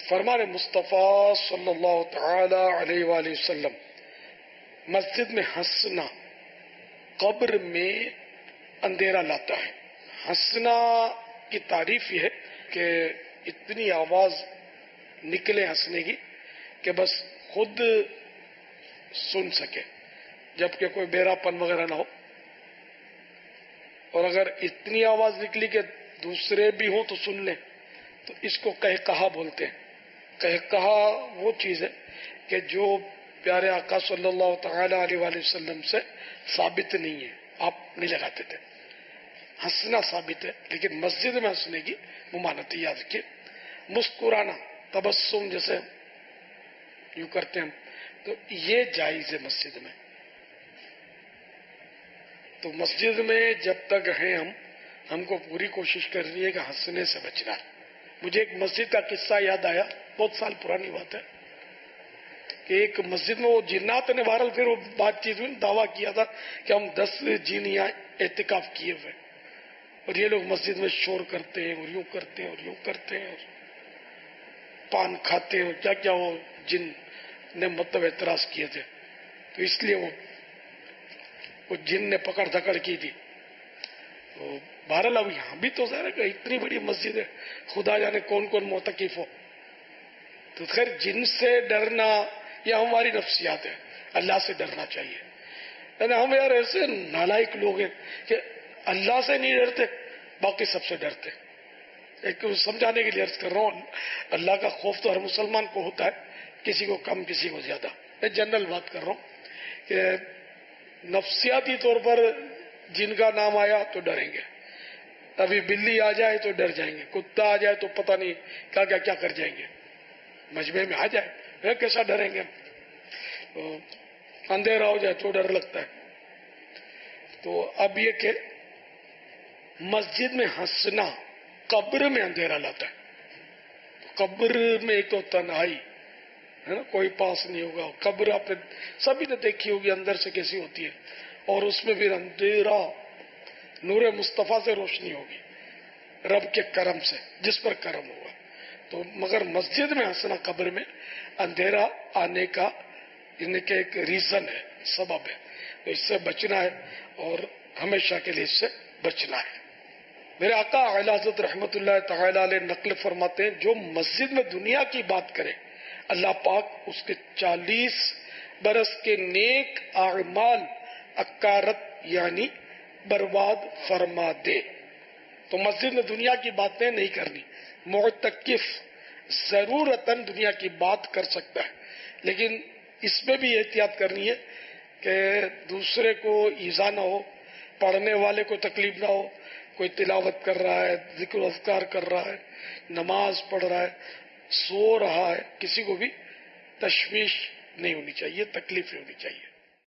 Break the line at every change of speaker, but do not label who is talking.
فرمان مصطفیٰ صلی اللہ تعالی علیہ وآلہ وسلم، مسجد میں ہنسنا قبر میں اندھیرا لاتا ہے۔ ہنسنا کی تعریف یہ ہے کہ اتنی آواز نکلے ہنسنے کی کہ بس خود سن سکے، جبکہ کوئی بیرا پن وغیرہ نہ ہو، اور اگر اتنی آواز نکلی کہ دوسرے بھی ہوں تو سن لیں، تو اس کو قہقہا بولتے ہیں۔ قہقہا وہ چیز ہے کہ جو پیارے آقا صلی اللہ تعالی علیہ وآلہ وسلم سے ثابت نہیں ہے، آپ نہیں لگاتے تھے۔ ہنسنا ثابت ہے، لیکن مسجد میں ہنسنے کی ممانعت یاد رکھیے۔ مسکرانا، تبسم جیسے یوں کرتے ہیں ہم، تو یہ جائز ہے مسجد میں۔ تو مسجد میں جب تک ہیں ہم کو پوری کوشش کرنی ہے کہ ہنسنے سے بچنا ہے۔ مجھے ایک مسجد کا قصہ یاد آیا، بہت سال پرانی بات ہے، کہ ایک مسجد میں وہ جنات نے بہرحال پھر وہ بات چیت ہوئی، دعویٰ کیا تھا کہ ہم 10 جن یہاں اعتکاف کیے ہوئے، اور یہ لوگ مسجد میں شور کرتے ہیں اور یوں کرتے ہیں اور یوں کرتے ہیں اور پان کھاتے ہیں، اور کیا کیا وہ جن نے مطلب اعتراض کیے تھے۔ تو اس لیے وہ جن نے پکڑ دھکڑ کی تھی۔ تو بہرحال اب یہاں بھی تو ظاہر ہے کہ اتنی بڑی مسجد ہے، خدا جانے کون کون معتکف ہو، تو خیر جن سے ڈرنا یہ ہماری نفسیات ہے، اللہ سے ڈرنا چاہیے۔ یعنی ہم یار ایسے نالائق لوگ ہیں کہ اللہ سے نہیں ڈرتے، باقی سب سے ڈرتے۔ ایک سمجھانے کے لیے عرض کر رہا ہوں، اللہ کا خوف تو ہر مسلمان کو ہوتا ہے، کسی کو کم کسی کو زیادہ۔ میں جنرل بات کر رہا ہوں کہ نفسیاتی طور پر جن کا نام آیا تو ڈریں گے، ابھی بلی آ جائے تو ڈر جائیں گے، کتا آ جائے تو پتہ نہیں کیا کر جائیں گے، مجمع میں آ جائے کیسا ڈریں گے، اندھیرا ہو جائے تو ڈر لگتا ہے۔ تو اب یہ کہ مسجد میں ہنسنا قبر میں اندھیرا لاتا ہے۔ قبر میں ایک تو تنہائی ہے نا، کوئی پاس نہیں ہوگا، قبر آپ نے سبھی نے دیکھی ہوگی اندر سے کیسی ہوتی ہے، اور اس میں پھر اندھیرا، نور مصطفیٰ سے روشنی ہوگی، رب کے کرم سے، جس پر کرم ہوگا۔ تو مگر مسجد میں ہنسنا قبر میں اندھیرا آنے کا ان کے ایک ریزن ہے، سبب ہے، تو اس سے بچنا ہے، اور ہمیشہ کے لیے اس سے بچنا ہے۔ میرے آقا اعلی حضرت رحمت اللہ تعالی علیہ نقل فرماتے ہیں، جو مسجد میں دنیا کی بات کرے اللہ پاک اس کے 40 برس کے نیک اعمال اکارت یعنی برباد فرما دے۔ تو مسجد میں دنیا کی باتیں نہیں کرنی۔ معتکف ضرورتاً دنیا کی بات کر سکتا ہے، لیکن اس میں بھی احتیاط کرنی ہے کہ دوسرے کو ایذا نہ ہو، پڑھنے والے کو تکلیف نہ ہو، کوئی تلاوت کر رہا ہے، ذکر و اذکار کر رہا ہے، نماز پڑھ رہا ہے، سو رہا ہے، کسی کو بھی تشویش نہیں ہونی چاہیے، تکلیف نہیں ہونی چاہیے۔